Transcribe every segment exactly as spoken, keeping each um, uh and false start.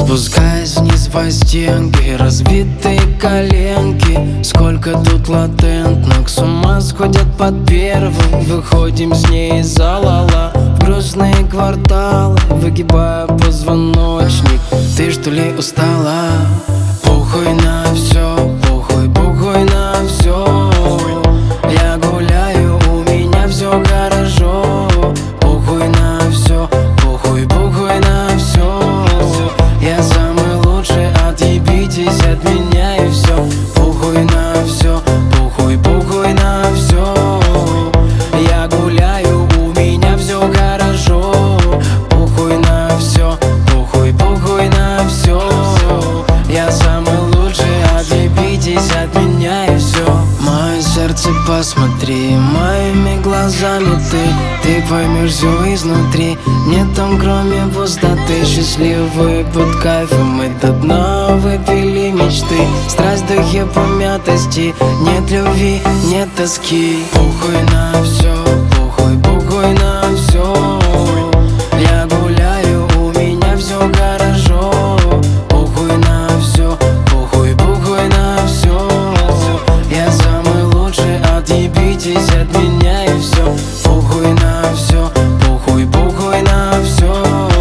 Спускаясь вниз по стенке, разбитые коленки. Сколько тут латентных, с ума сходят под первым. Выходим с ней из зала в грустные кварталы, выгибая позвоночник. Ты что ли устала? Похуй на все, похуй, похуй на все. Я гуляю, у меня все хорошо. Похуй на все, похуй, похуй на все. Я самый лучший, отъебитесь от меня и все. Похуй на все, похуй, похуй на все. Я гуляю, у меня все хорошо. Похуй на все, похуй, похуй на все. Я самый лучший, отъебитесь от меня и все. Мое сердце посмотри, моими глазами ты. Ты поймешь все изнутри, нет там кроме пустоты. Счастливые под кайфом, мы до дна выпили мечты. Страсть в духе помятости, нет любви, нет тоски. Похуй на все, похуй, похуй на все. Я гуляю, у меня все хорошо. Похуй на все, похуй, похуй на все. Я самый лучший, отъебитесь от меня и все. Похуй на все, похуй, похуй на все.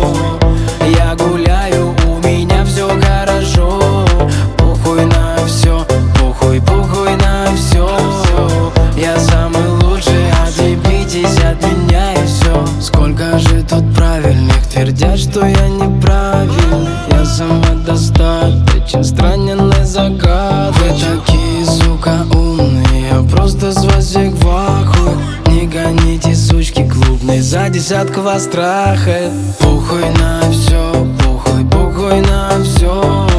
Я гуляю, у меня все хорошо. Похуй на все, похуй, похуй на все. Я самый лучший, отъебитесь от меня и все. Сколько же тут правильных твердят, что я неправильный. Я самодостаточен, странен и загадочен. Вы такие, сука, умные, я просто с вас всех в ахуе. Не гоните, сучки клубные, за десятку вас трахает. Похуй на все, похуй, похуй на все.